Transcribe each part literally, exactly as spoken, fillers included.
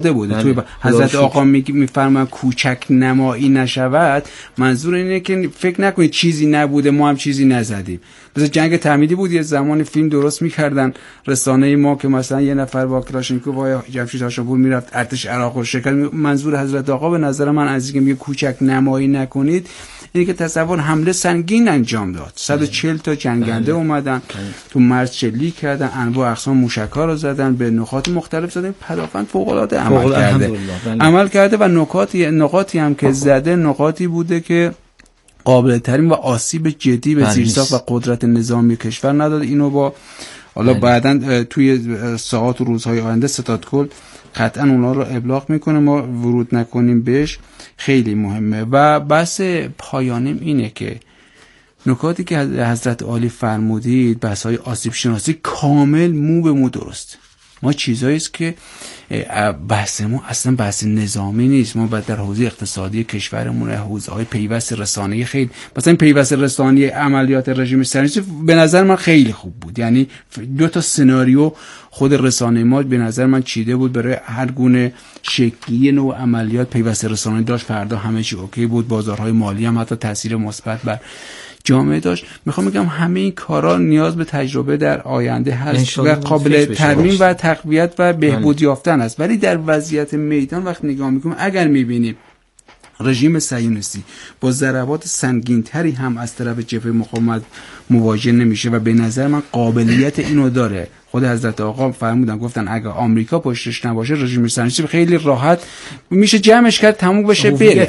بوده. توی حضرت آقا میفرمایند کوچک نمایی نشود، منظور اینه که فکر نکنید چیزی نبوده ما هم چیزی نزدیم. مثلا جنگ تحمیلی بود، یه زمان فیلم درست میکردن رسانه ما که مثلا یه نفر با کلاشینکوف یا جمشید هاشاپور میرفت ارتش عراق رو شکست. منظور حضرت آقا به نظر من از اینکه میگه کوچک نمایی نکنید اینه که تصور حمله سنگین انجام داد. صد و چهل تا جنگنده اومدن تو مرز شلیک کردن، انواع اقسام موشک‌ها رو زدن، به نقاط مختلف زدن، پدافند فوق‌العاده عمل کرده عمل کرده و نقاطی نقاطی هم که زده نقاطی بوده که قابل ترین و آسیب جدی به زیرساخت و قدرت نظامی کشور نداد. اینو با حالا بعداً توی ساعات و روزهای آینده ستاد کل قطعا اونا رو ابلاغ میکنه، ما ورود نکنیم بهش، خیلی مهمه. و بحث پایانیم اینه که نکاتی که حضرت عالی فرمودید، بحث های آسیب شناسی کامل مو به مو درست. ما چیزایی است که بحث ما اصلا بحث نظامی نیست، ما باید در حوزه اقتصادی کشورمون حوزه های پیوست رسانه‌ای خیلی، مثلا پیوست رسانه‌ای عملیات رژیم صهیونیستی به نظر من خیلی خوب بود. یعنی دو تا سناریو خود رسانه ما به نظر من چیده بود برای هر گونه شکلی نوع عملیات پیوست رسانه‌ای داشت. فردا همه چی اوکی بود، بازارهای مالی هم حتی تاثیر مثبت بر جامعه داشت. میخوام بگم همه این کارا نیاز به تجربه در آینده هست و قابل ترمیم و تقویت و بهبود یافتن است. ولی در وضعیت میدان وقت نگاه میکنیم، اگر میبینیم رژیم صهیونیستی با ضربات سنگینتری هم از طرف جبهه مقاومت مواجه نمیشه و به نظر من قابلیت اینو داره. خود حضرت آقا فرمودن، گفتن اگه آمریکا پشتش نباشه رژیم صهیونیستی خیلی راحت میشه جمعش کرد تموم بشه بره.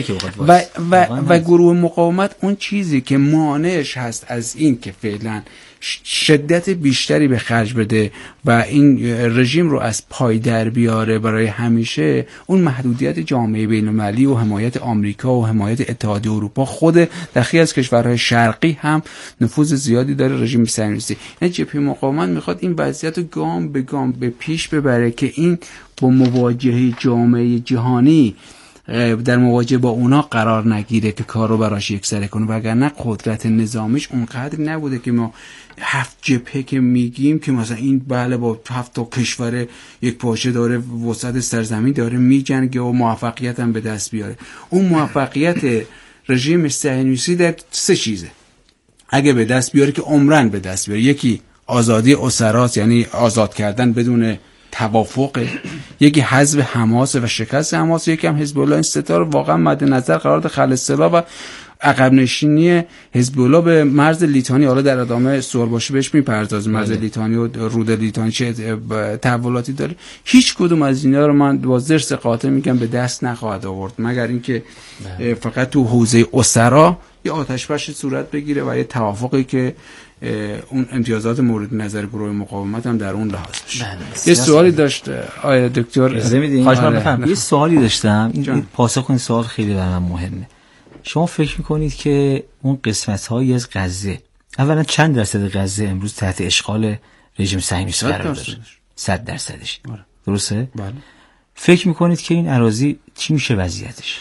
و و و گروه مقاومت اون چیزی که مانعش هست از این که فعلا شدت بیشتری به خرج بده و این رژیم رو از پای در بیاره برای همیشه، اون محدودیت جامعه بین‌المللی و حمایت آمریکا و حمایت اتحادیه اروپا. خود در خیلی از کشورهای شرقی هم نفوذ زیادی داره رژیم صهیونیستی. یعنی جبهه مقاومت میخواد این وضعیت رو گام به گام به پیش ببره که این با مواجهه جامعه جهانی در مواجهه با اونا قرار نگیره که کار رو براش یکسره کنه، وگرنه قدرت نظامیش اونقدر نبوده که ما هفت جبهه که میگیم که مثلا این بله با هفت تا کشور یک پاشه داره، وسط سرزمین داره میجنگه و موفقیت هم به دست بیاره. اون موفقیت رژیم صهیونیستی در سه چیزه اگه به دست بیاره که عمرن به دست بیاره. یکی آزادی اسراست، یعنی آزاد کردن بدون توافق، یکی حذف حماس و شکست حماس، یکی هم حزب الله. این سه تا رو واقعا مد نظر قرار داد خلع سلاح و عقب نشینی حزب الله به مرز لیتانی. حالا در ادامه سوال باشه بهش میپردازیم، مرز لیتانی و رود لیتانی چه تحولاتی داره. هیچ کدوم از اینا رو من با ضرس قاطع میگم به دست نخواهد آورد، مگر اینکه فقط تو حوزه اسرا یه آتش‌بس صورت بگیره و یه توافقی که اون امتیازات مورد نظر گروه مقاومت هم در اون لحاظ بشه. یه سوالی داشت آیا دکتر اجازه میدین؟ خواهش می‌کنم بفرمایید. یه سوالی داشتم، این پاسخ این سوال خیلی برای من مهمه. شما فکر میکنید که اون قسمت‌هایی از غزه، اولا چند درصد غزه امروز تحت اشغال رژیم صهیونیستی قرار داره؟ صد درصدش. درسته؟ بله. فکر میکنید که این اراضی چی میشه وضعیتش؟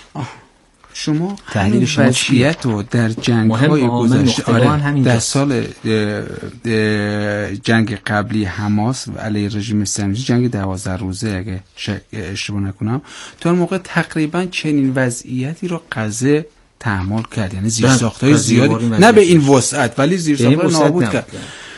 شما تحلیل وضعیت رو در جنگ‌های گذشته، آره در سال ده ده جنگ قبلی حماس و علیه رژیم صهیونیستی، جنگ دوازده روزه اگه اشتباه نکنم، تو اون موقع تقریبا چنین وضعیتی رو غزه تحمل کرد. یعنی زیرساخت‌های زیادی، نه به این وسعت ولی زیرساخت‌ها نابود کرد.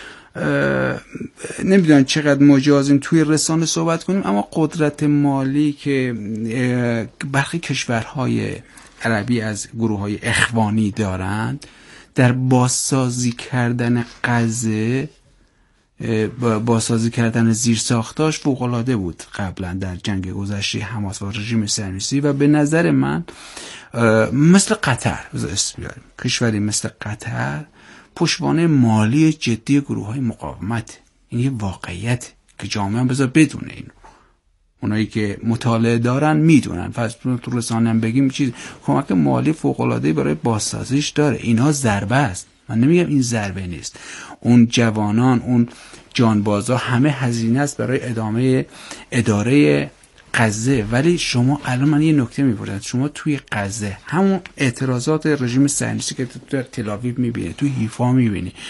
نمیدونم چقدر مجازیم توی رسانه صحبت کنیم، اما قدرت مالی که برخی کشورهای عربی از گروه‌های اخوانی دارند در بازسازی کردن غزه، بازسازی کردن زیرساختاش فوق‌العاده بود قبلا در جنگ گذشته حماس و رژیم صهیونیستی. و به نظر من مثل قطر، کشوری مثل قطر پشتوانه مالی جدی گروه‌های مقاومت. این یه واقعیت که جامعه هم بذار بدونه. اینو اونایی که مطالعه دارن میدونن. پس تو رسانه هم بگیم چیز کمک مالی فوق‌العاده‌ای برای بازسازیش داره. اینها ضربه است، من نمیگم این ضربه نیست. اون جوانان، اون جانبازا همه هزینه است برای ادامه اداره غزه. ولی شما الان من یه نکته میپرسم، شما توی غزه همون اعتراضات رژیم صهیونیستی که تو تل آویو میبینی، تو حیفا میبینی،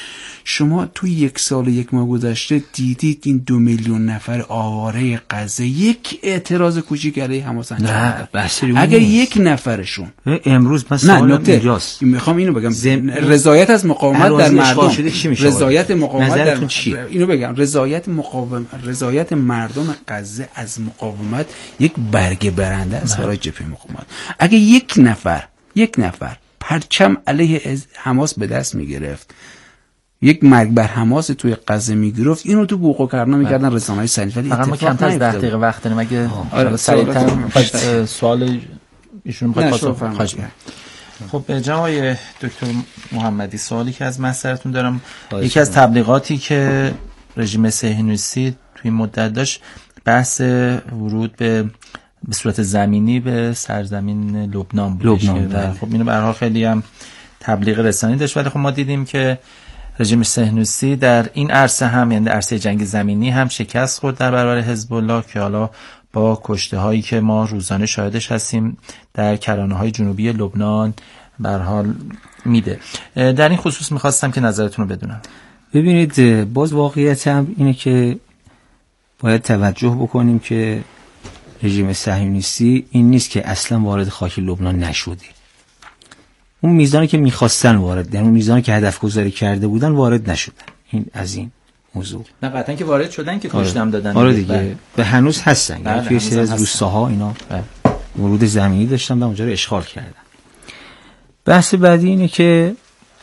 شما تو یک سال یک ماه گذشته دیدید این دو میلیون نفر آواره غزه یک اعتراض کوچیک علیه حماس انجام دادن؟ اگر یک نفرشون امروز مثلا اینجاست، میخوام اینو بگم زم... رضایت از مقاومت در مردم، رضایت مقاومت در چی؟ اینو بگم رضایت مقاومت رضایت مردم غزه از مقاومت یک برگ برنده است برای جبهه مقاومت. اگه یک نفر یک نفر پرچم علیه حماس به دست میگرفت، یک مرگ بر حماس توی غزه میگرفت، اینو تو بوق و کرنا میکردن رسانه‌های سنی، ولی فقط ما کمتر از ده دقیقه وقت داریم. اگه آره سریعتر سوال ایشون میخواد پاسخ خواهش کنم. خب جناب دکتر محمدی، سوالی که از مسئلتون دارم، یکی از تبلیغاتی که رژیم صهیونیستی توی مدت داشت بحث ورود به به صورت زمینی به سرزمین لبنان بود. لبنان خب اینو به هر حال خیلی هم تبلیغ رسانه‌ای داشت، ولی خب ما دیدیم که رژیم صهیونیستی در این عرصه هم، یعنی عرصه جنگ زمینی هم شکست خورد در برابر حزب الله که حالا با کشته هایی که ما روزانه شاهدش هستیم در کرانه های جنوبی لبنان به هر حال میده. در این خصوص میخواستم که نظرتون رو بدونم. ببینید، باز واقعیت هم اینه که باید توجه بکنیم که رژیم صهیونیستی این نیست که اصلا وارد خاک لبنان نشده. اون میزانی که میخواستن وارد، اون میزانی که هدف گذاری کرده بودن وارد نشدن. این از این موضوع. نه قطعا که وارد شدن که کشتم دادن. آره دیگه. به هنوز هستن. یعنی توی سری از روستاها اینا ورود زمینی داشتن و اونجا رو اشغال کردن. بحث بعدی اینه که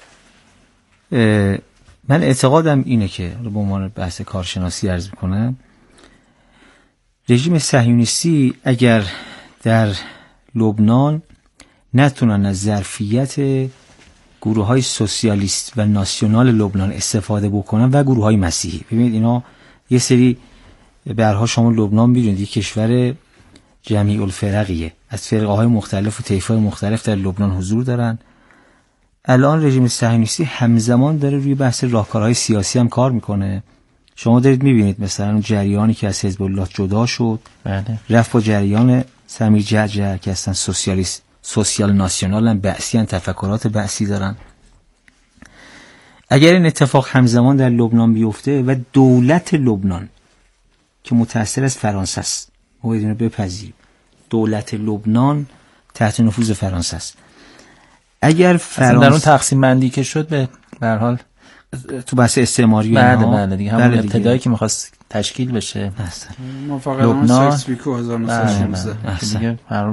من اعتقادم اینه که به عنوان بحث کارشناسی عرض میکنم، رژیم صهیونیستی اگر در لبنان نتونن از ظرفیت گروه های سوسیالیست و ناسیونال لبنان استفاده بکنن و گروه های مسیحی، ببینید اینا یه سری برها، شما لبنان میدونید یک کشور جمیع الفرقیه، از فرقه های مختلف و طایفه های مختلف در لبنان حضور دارن. الان رژیم صهیونیستی همزمان داره روی بحث راهکارهای سیاسی هم کار میکنه. شما دارید میبینید مثلا اون جریانی که از حزب الله جدا شد، بله، رفت با جریان سمیر جعجع که اصلا سوسیالیست سوسیال ناسیونال هم بعثی هم تفکرات بعثی دارن. اگر این اتفاق همزمان در لبنان بیفته و دولت لبنان که متأثر از فرانسه است، ما باید اینو بپذیریم، دولت لبنان تحت نفوذ فرانسه است. اگر فرانسه در اون تقسیم بندی که شد به هر حال تو بحث استعماری، بله بله دیگه همون ابتدایی که می‌خواست تشکیل بشه لبنان سکسپیکو هزار و نهصد و شانزده دیگه هر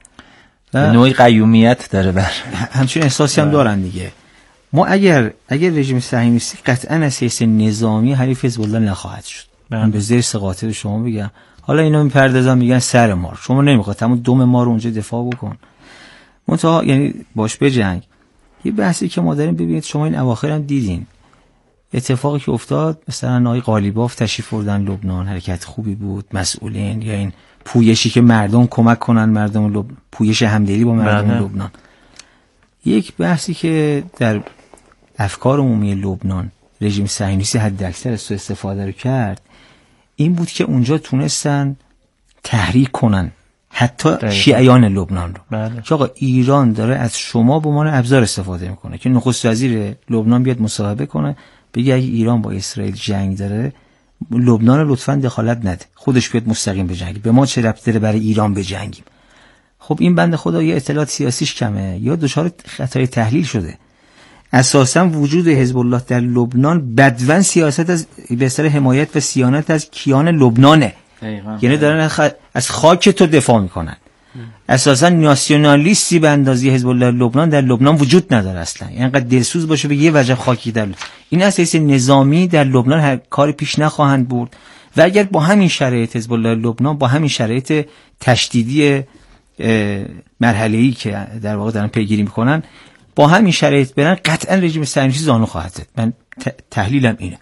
نوعی قیومیت داره بر همچین احساسی هم دارن دیگه. ما اگر اگر رژیم صهیونیستی قطعا از حیث نظامی حریف حزب الله نخواهد شد، من به زیر قاطع شما بگم. حالا اینا میپردازن میگن سر مار، شما نمیخواد همون دم ما رو اونجا دفاع بکن، منتها یعنی باش بجنگ. یه بحثی که ما داریم، ببینید شما این اواخر هم دیدین اتفاقی که افتاد، مثلا نای قالیباف تشریف بردن لبنان، حرکت خوبی بود، مسئولین یا این پویشی که مردم کمک کنن مردم لبنان، پویش همدلی با مردم بله. لبنان. یک بحثی که در افکار عمومی لبنان رژیم صهیونیستی حد اکثر از سوء استفاده رو کرد، این بود که اونجا تونستن تحریک کنن حتی شیعیان لبنان رو، بله. که آقا ایران داره از شما به عنوان ابزار استفاده میکنه، که نخست وزیر لبنان بیاد مصاحبه کنه بگه اگه ایران با اسرائیل جنگ داره لبنان رو لطفاً دخالت نده، خودش بیاد مستقیم بجنگه، به ما چه ربطی داره برای ایران بجنگیم. خب این بنده خدا یا اطلاعات سیاسیش کمه یا دچار خطای تحلیل شده. اساساً وجود حزب الله در لبنان بدون سیاست از به اصطلاح حمایت و صیانت از کیان لبنانه، یعنی دارن خ... از خاک تو دفاع میکنن. اساساً ناسیونالیستی به اندازه حزب الله لبنان در لبنان وجود نداره اصلا، یعنی انقدر دلسوز باشه به یه وجب خاکی در لبنان. این اساس نظامی در لبنان هر کاری پیش نخواهند برد و اگر با همین شرایط حزب الله لبنان با همین شرایط تشدیدی مرحله‌ای که در واقع دارن پیگیری میکنن با همین شرایط برن، قطعا رژیم صهیونیستی زانو خواهد زد. من تحلیلم اینه.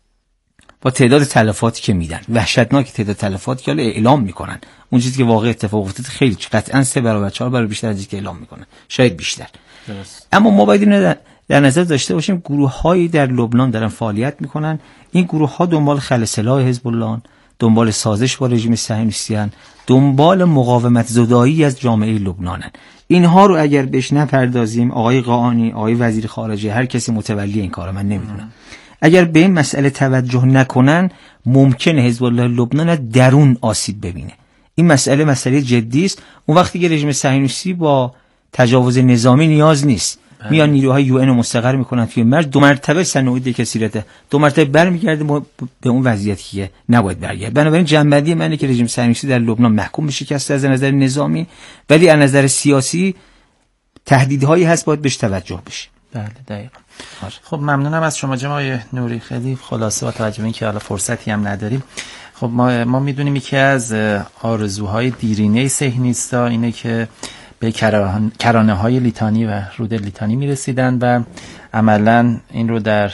با تعداد تلفاتی که میدن، وحشتناک تعداد تلفاتی که اعلام میکنن، اون چیزی که واقعا اتفاق افتاد خیلی قطعا سه برابر چهار برابر بیشتر از چیزی که اعلام میکنن، شاید بیشتر. درست. اما ما باید اینو در نظر داشته باشیم گروه‌هایی در لبنان دارن فعالیت میکنن، این گروه‌ها دنبال خلع سلاح حزب الله، دنبال سازش با رژیم صهیونیستی ان، دنبال مقاومت زدایی از جامعه لبنانن. اینها رو اگر بهش نپردازیم، آقای قاآنی، آقای وزیر خارجه، هر کسی متولی این کاره، من نمیدونم، اگر به این مسئله توجه نکنن ممکنه حزب الله لبنان از درون آسیب ببینه. این مسئله مسئله جدی است. اون وقتی که رژیم صهیونیستی با تجاوز نظامی نیاز نیست، میان نیروهای یو ان رو مستقر میکنن توی مرز، دو مرتبه صنوعی کثیرته، دو مرتبه برمیگرده به اون وضعیتی که نباید برگرده. بنابراین جنبندی منه که رژیم صهیونیستی در لبنان محکوم به شکست از نظر نظامی، ولی از نظر سیاسی تهدیدهایی هست باید بهش توجه بشه. بله دقیقاً. خب ممنونم از شما جناب نوری، خیلی خلاصه با توجه به اینکه حالا فرصتی هم نداریم. خب ما ما میدونیم یکی از آرزوهای دیرینه صهیونیست‌ها اینه که به کرانه های لیتانی و رود لیتانی میرسیدن و عملا این رو در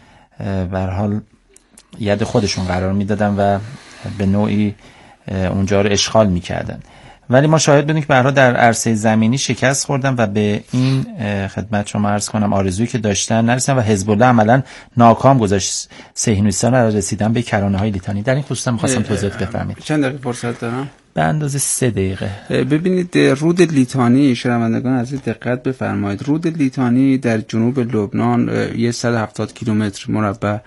به هر حال ید خودشون قرار میدادن و به نوعی اونجا رو اشغال میکردن. ولی ما شاهد بودیم که به هر حال در عرصه زمینی شکست خوردن و به این خدمت شما عرض کنم آرزویی که داشتن نرسیدن و حزب الله عملا ناکام گذاشت صهیونیستان رو رسیدن به کرانه های لیتانی. در این خصوص می‌خواستم توضیح بفرمایید. چند دقیقه فرصت دارم؟ به اندازه سه دقیقه. ببینید رود لیتانی، شنوندگان عزیز دقت بفرمایید، رود لیتانی در جنوب لبنان صد و هفتاد کیلومتر مربع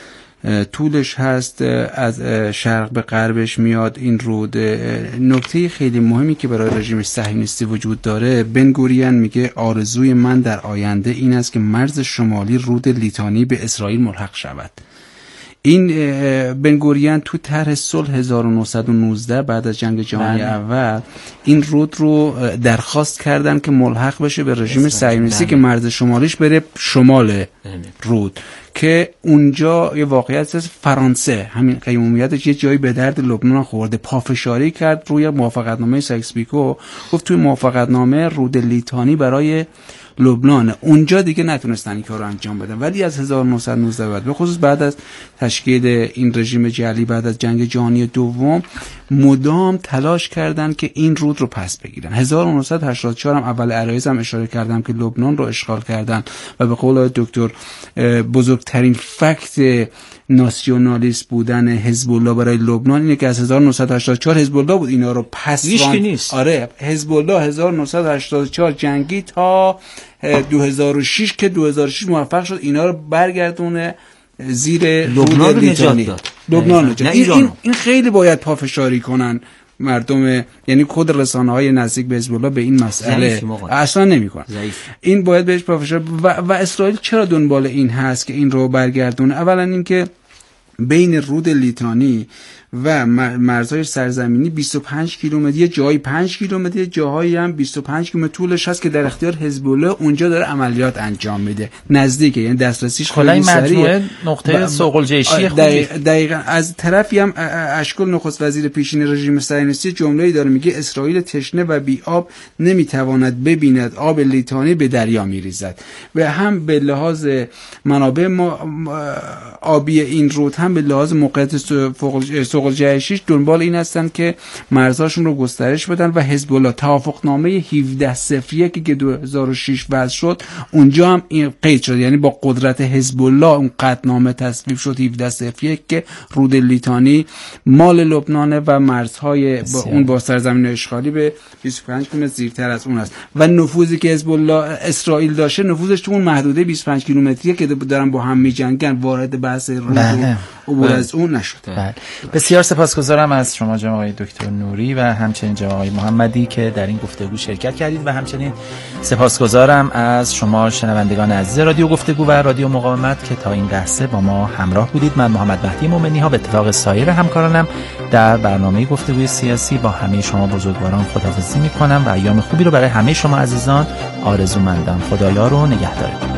طولش هست، از شرق به غربش میاد این رود. نکته خیلی مهمی که برای رژیم صهیونیستی وجود داره، بن گوریون میگه آرزوی من در آینده این است که مرز شمالی رود لیتانی به اسرائیل ملحق شود. این بن گوریون تو طرح صلح هزار و نهصد و نوزده بعد از جنگ جهانی اول این رود رو درخواست کردن که ملحق بشه به رژیم صهیونیستی که مرز شمالیش بره شمال رود، که اونجا یه واقعیت از فرانسه همین قیمومیتش یه جایی به درد لبنان خورده، پافشاری کرد روی موافقتنامه سایکس پیکو، گفت توی موافقتنامه رود لیتانی برای لبنان، اونجا دیگه نتونستن این کار رو انجام بدن. ولی از هزار و نهصد و نوزده بعد به خصوص بعد از تشکیل این رژیم جعلی بعد از جنگ جهانی دوم مدام تلاش کردن که این رود رو پس بگیرن. هزار و نهصد و هشتاد و چهار هم اول عرایض هم اشاره کردم که لبنان رو اشغال کردن و به قول دکتر بزرگترین فکت ناسیونالیست بودن حزب الله برای لبنان اینه که از هزار و نهصد و هشتاد و چهار حزب الله بود اینا رو پس وان... آره حزب الله هزار و نهصد و هشتاد و چهار جنگی تا دو هزار و شش که دو هزار و شش موفق شد اینا رو برگردونه زیر لبنان رو نجات داد. لبنان نجات. این, این این خیلی باید پافشاری کنن مردم، یعنی خود رسانه‌های نزدیک به حزب الله به این مسئله اصلا نمی‌کنن. این باید بهش پافشاری و, و اسرائیل چرا دنبال این هست که این رو برگردونه؟ اولا اینکه بین رود لیتانی و مرزهای سرزمینی بیست و پنج کیلومتر، یه جایی پنج کیلومتر، جاهایی هم بیست و پنج کیلومتر طولش هست که در اختیار حزب الله اونجا داره عملیات انجام میده، نزدیکه، یعنی دسترسیش خیلی سریعه. نقطه سوق‌الجیشی خوبی. دقیقاً از طرفی هم اشکل نخست وزیر پیشین رژیم صهیونیستی جمله‌ای داره میگه اسرائیل تشنه و بی آب نمیتواند ببیند آب لیتانی به دریا میریزد. و هم به لحاظ منابع آبی این رود هم به لحاظ موقعیت سوق جهشیش دنبال این هستن که مرزاشون رو گسترش بدن و حزب الله توافقنامه هفده صفر یک که دو هزار و شش وضع شد اونجا هم این قید شد، یعنی با قدرت حزب الله اون قطعنامه تصویب شد هفده صفر یک که رود لیتانی مال لبنانه و مرزهای با اون با سرزمین اشغالی به بیست و پنج کیلومتر زیرتر از اون است و نفوذی که حزب الله اسرائیل داشته نفوذش تو اون محدوده بیست و پنج کیلومتریه که دارن با هم میجنگن، وارد بحث رود عبور از اون نشد. بسیار سپاسگزارم از شما جناب آقای دکتر نوری و همچنین جناب آقای محمدی که در این گفتگو شرکت کردید و همچنین سپاسگزارم از شما شنوندگان عزیز رادیو گفتگو و رادیو مقاومت که تا این لحظه با ما همراه بودید. من محمد مهدی مومنی ها به اتفاق سایر همکارانم در برنامه گفتگوی سیاسی با همه شما بزرگواران خداحافظی می‌کنم و ایام خوبی رو برای همه شما عزیزان آرزومندم. خدایا رو نگهدار.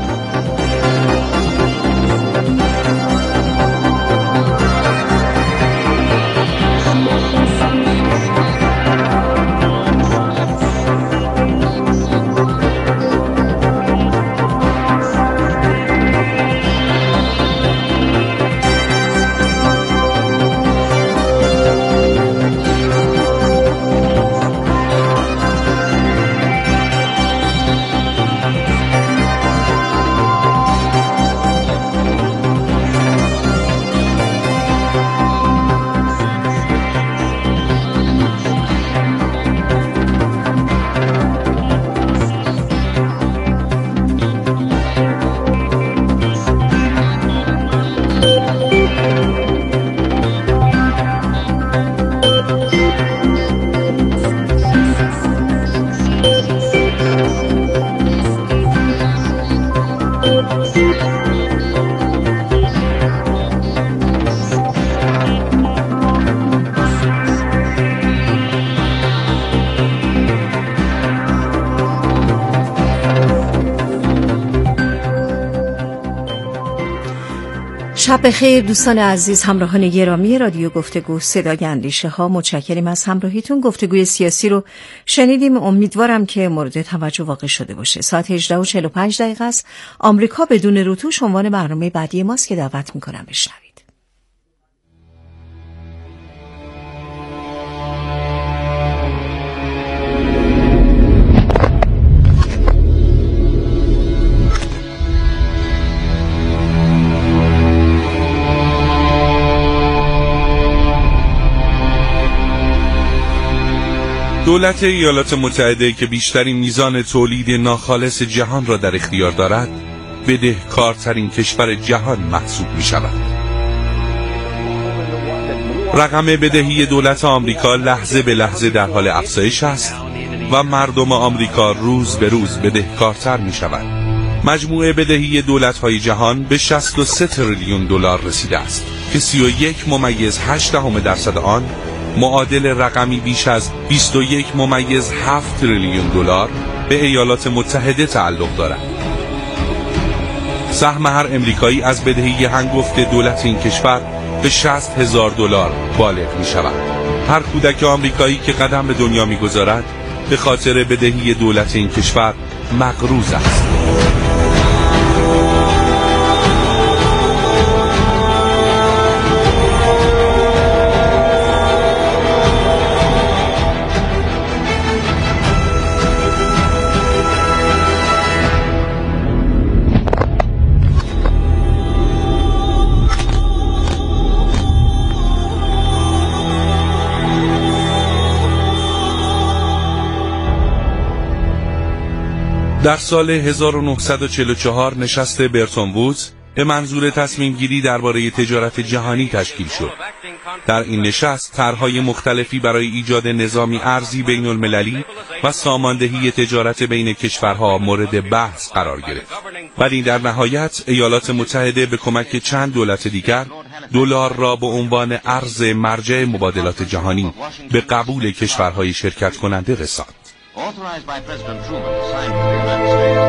شب بخیر دوستان عزیز، همراهان گرامی رادیو گفتگو صدای اندیشه ها، متشکریم از همراهیتون. گفتگوی سیاسی رو شنیدیم، امیدوارم که مورد توجه واقع شده باشه. ساعت هجده و چهل و پنج دقیقه است. آمریکا بدون روتوش عنوان برنامه بعدی ماست که دعوت میکنم بشنوید. دولت ایالات متحده که بیشترین میزان تولید ناخالص جهان را در اختیار دارد، بدهکارترین کشور جهان محسوب می شود. رقم بدهی دولت آمریکا لحظه به لحظه در حال افزایش است و مردم آمریکا روز به روز بدهکارتر می شود. مجموع بدهی دولت‌های جهان به شصت و سه تریلیون دلار رسیده است که سی و یک ممیز هشت دهم درصد آن معادل رقمی بیش از بیست و یک ممیز هفت تریلیون دلار به ایالات متحده تعلق دارد. سهم هر امریکایی از بدهی هنگفت دولت این کشور به شصت هزار دلار بالغ می شود. هر کودک آمریکایی که قدم به دنیا می گذارد به خاطر بدهی دولت این کشور مقروض است. در سال هزار و نهصد و چهل و چهار نشست برتون وودز به منظور تصمیم گیری درباره تجارت جهانی تشکیل شد. در این نشست طرح‌های مختلفی برای ایجاد نظامی ارزی بین المللی و ساماندهی تجارت بین کشورها مورد بحث قرار گرفت. ولی در نهایت ایالات متحده به کمک چند دولت دیگر دلار را به عنوان ارز مرجع مبادلات جهانی به قبول کشورهای شرکت کننده رساند. Authorized by President Truman, signed by the United States.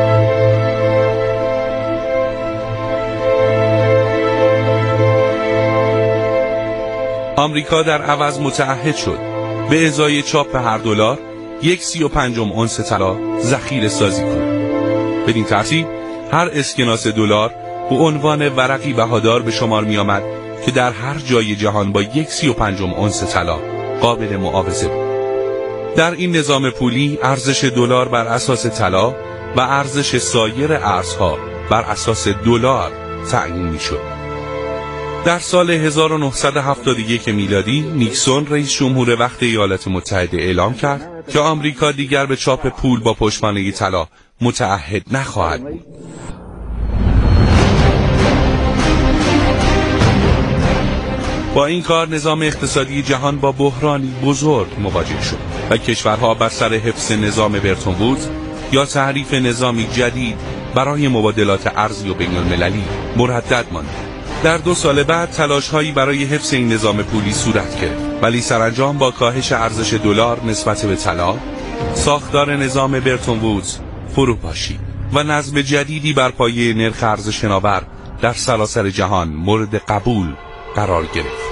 آمریکا در عوض متعهد شد به ازای چاپ هر دلار یک سی و پنجم اونس طلا ذخیره سازی کند. بدین ترتیب هر اسکناس دلار به عنوان ورقی بهادار به شمار می آمد که در هر جای جهان با یک سی و پنجم اونس طلا قابل معاوضه بود. در این نظام پولی ارزش دلار بر اساس طلا و ارزش سایر ارزها بر اساس دلار تعیین می‌شد. در سال هزار و نهصد و هفتاد و یک میلادی نیکسون رئیس جمهور وقت ایالات متحده اعلام کرد که آمریکا دیگر به چاپ پول با پشتوانه طلا متعهد نخواهد بود. با این کار نظام اقتصادی جهان با بحرانی بزرگ مواجه شد و کشورها بر سر حفظ نظام برتون وودز یا تعریف نظامی جدید برای مبادلات ارزی و بین المللی مردد ماند. در دو سال بعد تلاش‌هایی برای حفظ این نظام پولی صورت گرفت، ولی سرانجام با کاهش ارزش دلار نسبت به طلا، ساختار نظام برتون وودز فرو پاشید و نظم جدیدی بر پایه نرخ ارز شناور در سراسر جهان مورد قبول قرار گرفت.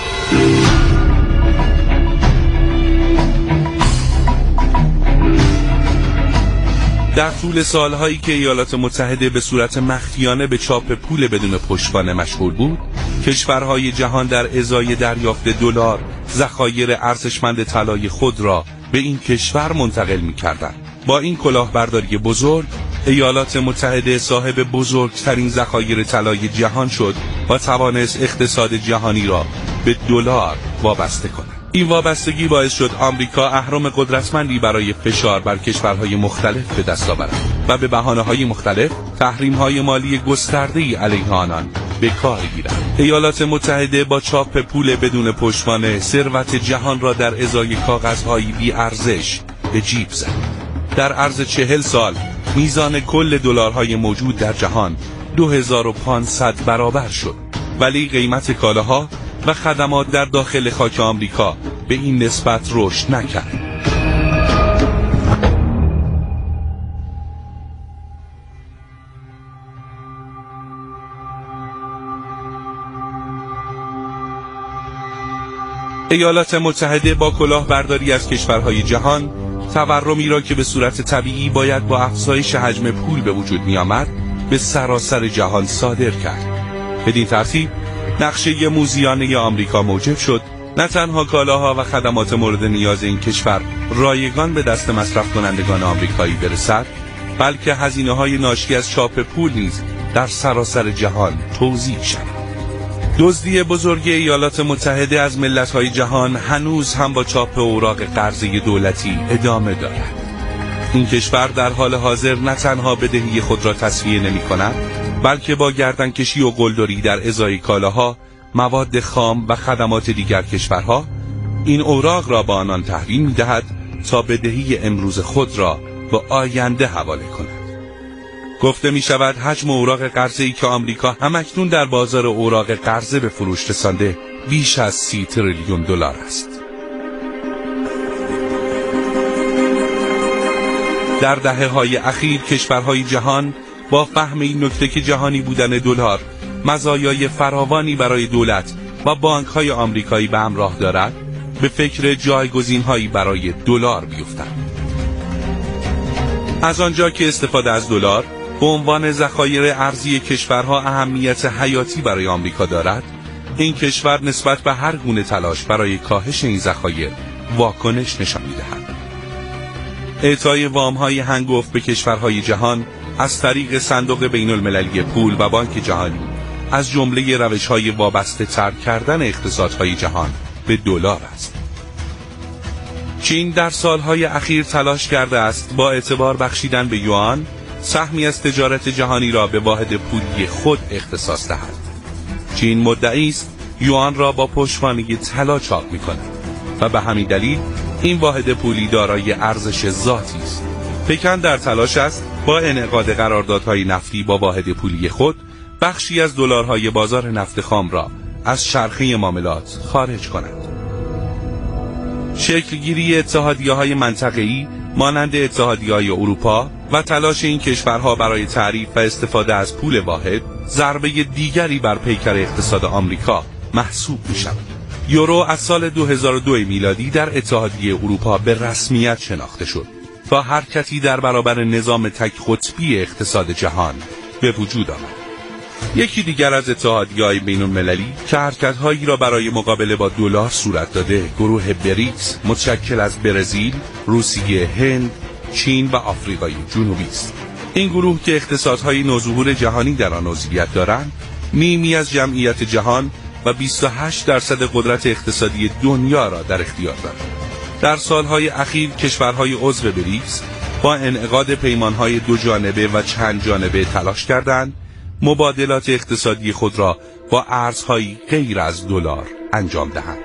در طول سالهایی که ایالات متحده به صورت مخفیانه به چاپ پول بدون پشتوانه مشغول بود، کشورهای جهان در ازای دریافت دلار ذخایر ارزشمند طلای خود را به این کشور منتقل می‌کردند. با این کلاهبرداری بزرگ، ایالات متحده صاحب بزرگترین ذخایر طلای جهان شد و توانست اقتصاد جهانی را به دلار وابسته کند. این وابستگی باعث شد آمریکا اهرم قدرتمندی برای فشار بر کشورهای مختلف به دست آورد و به بهانه‌های مختلف تحریم‌های مالی گسترده‌ای علیه آنان به کار گیرد. ایالات متحده با چاپ پول بدون پشتوانه ثروت جهان را در ازای کاغذهای بی ارزش به جیب زد. در عرض چهل سال میزان کل دلارهای موجود در جهان دو هزار و پانصد برابر شد، ولی قیمت کالاها و خدمات در داخل خاک آمریکا به این نسبت رشد نکرد. ایالات متحده با کلاهبرداری از کشورهای جهان تورمی را که به صورت طبیعی باید با افزایش حجم پول به وجود می آمد به سراسر جهان صادر کرد. بدین ترتیب نقشه موذیانه آمریکا موجب شد نه تنها کالاها و خدمات مورد نیاز این کشور رایگان به دست مصرف کنندگان آمریکایی برسد، بلکه هزینه‌های ناشی از چاپ پول نیز در سراسر جهان توزیع شود. دزدی بزرگ ایالات متحده از ملت‌های جهان هنوز هم با چاپ اوراق قرضه دولتی ادامه دارد. این کشور در حال حاضر نه تنها بدهی خود را تسویه نمی‌کند، بلکه با گردنکشی و قلدری در ازای کالاها، مواد خام و خدمات دیگر کشورها این اوراق را به آنان تحویل می‌دهد تا بدهی امروز خود را به آینده حواله کند. گفته می شود حجم اوراق قرضه‌ای که آمریکا همکنون در بازار اوراق قرضه به فروش رسانده بیش از سی تریلیون دلار است. در دهه‌های اخیر کشورهای جهان با فهم این نکته که جهانی بودن دلار مزایای فراوانی برای دولت و بانک‌های آمریکایی به همراه دارد، به فکر جایگزین‌هایی برای دلار بیفتند. از آنجا که استفاده از دلار به عنوان ذخایر ارزی کشورها اهمیت حیاتی برای آمریکا دارد، این کشور نسبت به هر گونه تلاش برای کاهش این ذخایر واکنش نشان می‌دهد. اعطای وام‌های هنگفت به کشورهای جهان از طریق صندوق بین‌المللی پول و بانک جهانی از جمله روش‌های وابسته تر کردن اقتصادهای جهان به دلار است. چین در سالهای اخیر تلاش کرده است با اعتبار بخشیدن به یوان سهمی از تجارت جهانی را به واحد پولی خود اختصاص دهد. چین مدعی است یوان را با پشتوانه طلا چاپ می‌کند و به همین دلیل این واحد پولی دارای ارزش ذاتی است. پکن در تلاش است با انعقاد قراردادهای نفتی با واحد پولی خود بخشی از دلارهای بازار نفت خام را از چرخه معاملات خارج کند. شکلگیری اتحادیه‌های منطقه‌ای مانند اتحادیه‌های اروپا و تلاش این کشورها برای تعریف و استفاده از پول واحد ضربه دیگری بر پیکر اقتصاد آمریکا محسوب می‌شود. یورو از سال دو هزار و دو میلادی در اتحادیه اروپا به رسمیت شناخته شد تا حرکتی در برابر نظام تک قطبی اقتصاد جهان به وجود آمد. یکی دیگر از اتحادیه‌های بین‌المللی که حرکت‌هایی را برای مقابله با دلار صورت داده، گروه بریکس متشکل از برزیل، روسیه، هند، چین و آفریقای جنوبی است. این گروه که اقتصادهای نوظهور جهانی در آن عضویت دارند، نیمی از جمعیت جهان و بیست و هشت درصد قدرت اقتصادی دنیا را در اختیار دارند. در سالهای اخیر کشورهای عضو بریکس با انعقاد پیمانهای دو جانبه و چند جانبه تلاش کردند مبادلات اقتصادی خود را با ارزهای غیر از دلار انجام دهند.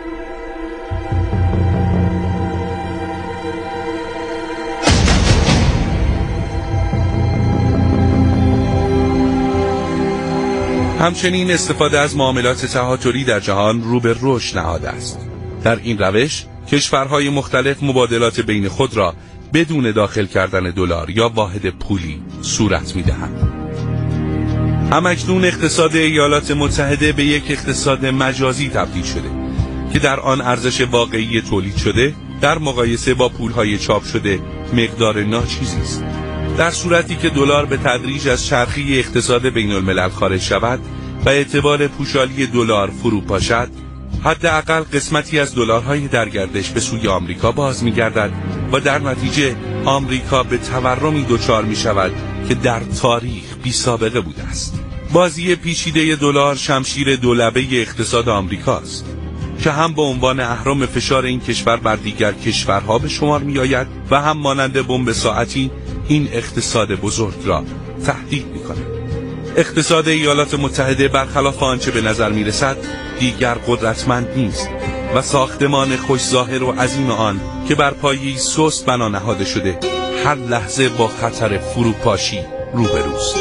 همچنین استفاده از معاملات تهاتری در جهان رو به رشد نهاده است. در این روش کشورهای مختلف مبادلات بین خود را بدون داخل کردن دلار یا واحد پولی صورت می‌دهند. همکنون اقتصاد ایالات متحده به یک اقتصاد مجازی تبدیل شده که در آن ارزش واقعی تولید شده در مقایسه با پولهای چاپ شده مقدار ناچیزی است. در صورتی که دلار به تدریج از چرخه اقتصاد بین الملل خارج شود و اعتبار پوشالی دلار فرو پاشد، حداقل قسمتی از دلارهای در گردش به سوی آمریکا باز می‌گردد و در نتیجه آمریکا به تورمی دچار می‌شود که در تاریخ بی سابقه بوده است. بازی پیچیده دلار شمشیر دولبه اقتصاد آمریکاست که هم به عنوان اهرم فشار این کشور بر دیگر کشورها به شمار می‌آید و هم مانند بمب ساعتی این اقتصاد بزرگ را تهدید می‌کند. اقتصاد ایالات متحده برخلاف آنچه به نظر می‌رسد دیگر قدرتمند نیست و ساختمان خوش ظاهر و عظیم آن که بر پایه‌ای سست بنا نهاده شده هر لحظه با خطر فروپاشی روبروست.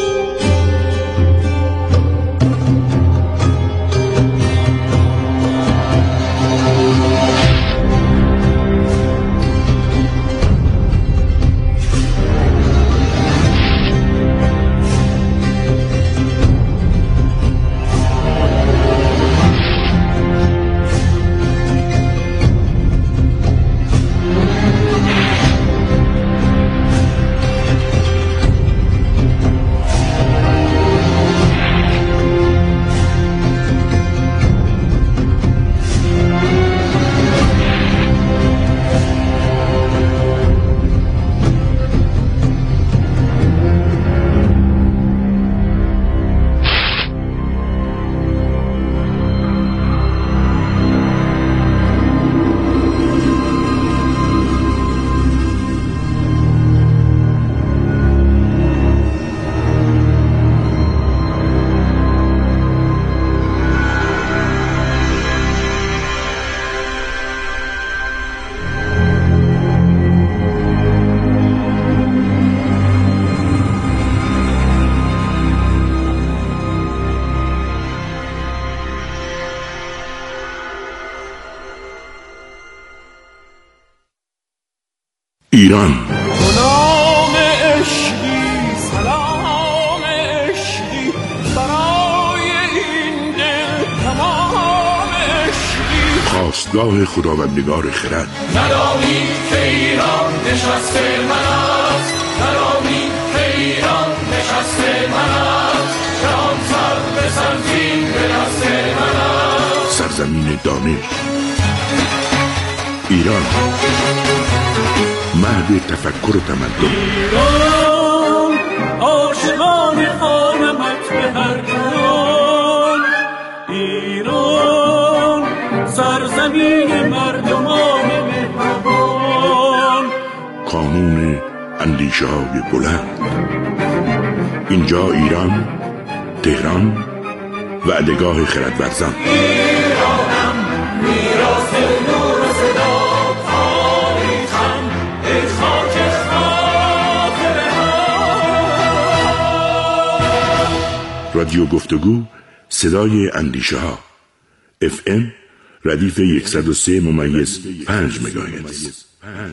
ایران. سلام عشقی سلام عشقی برای این دل تمام عشقی، خواستگاه خداوندگار خرد. ندانی که ایران نشسته من است، ندانی که ایران نشسته من است، جهان سر به سرزین به دست من است. سرزمین دانش ایران، مهد تفکر و تمدن. ایران عاشقان خانمت به هر جان، ایران سرزمین مردمان مهربان. قانون اندیشه های بلند. اینجا ایران، تهران، وعدگاه خردورزان. ایرانم میراث نور و صدا، تاریخم ای خاک خاطره ها. رادیو گفتگو، صدای اندیشه ها. اف ام ردیف صد و سه ممیز پنج مگاهرتز.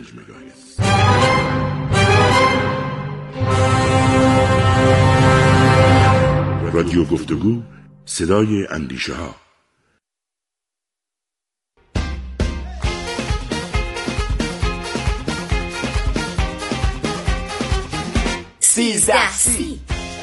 رادیو گفتگو، صدای اندیشه ها. سیزده سی.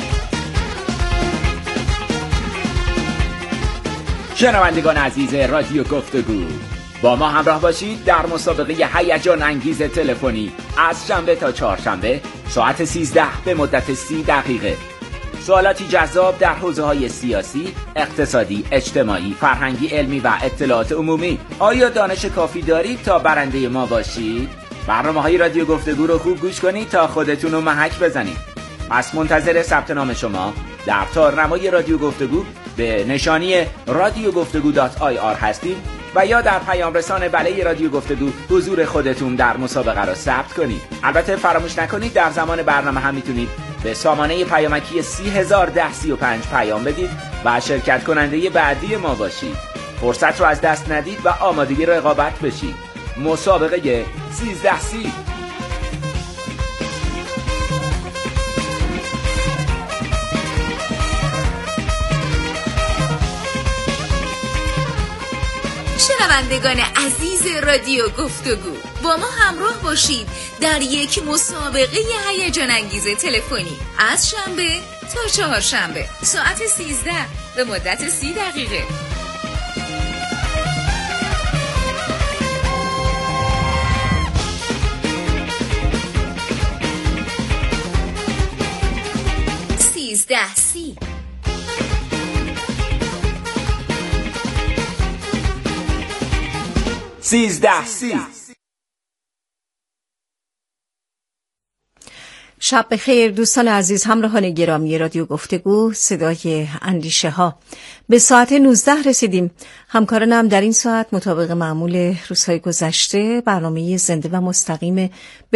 شنوندگان عزیز رادیو گفتگو، با ما همراه باشید در مسابقه هیجان انگیز تلفنی از شنبه تا چهارشنبه ساعت سیزده به مدت سی دقیقه. سوالاتی جذاب در حوزه‌های سیاسی، اقتصادی، اجتماعی، فرهنگی، علمی و اطلاعات عمومی. آیا دانش کافی دارید تا برنده ما باشید؟ برنامه‌های رادیو گفتگو رو خوب گوش کنید تا خودتون رو محک بزنید. پس منتظر ثبت نام شما در تارنمای رادیو گفتگو به نشانی رادیو گفتگو دات آی آر هستیم و یا در پیام رسان بله رادیو گفتگو حضور خودتون در مسابقه را ثبت کنید. البته فراموش نکنید در زمان برنامه هم میتونید به سامانه پیامکی سی هزار ده سی و پنج پیام بدید و شرکت کننده بعدی ما باشید. فرصت رو از دست ندید و آمادگی رقابت بشید. مسابقه سیزده سی. شنوندگان عزیز رادیو گفتگو، با ما همراه باشید در یک مسابقه هیجان انگیز تلفنی از شنبه تا چهارشنبه ساعت سیزده به مدت سی دقیقه. سیزده سی. سیزده سی. شب بخیر دوستان عزیز، همراهان گرامی رادیو گفتگو صدای اندیشه ها. به ساعت نوزده رسیدیم. همکارانم در این ساعت مطابق معمول روزهای گذشته برنامه زنده و مستقیم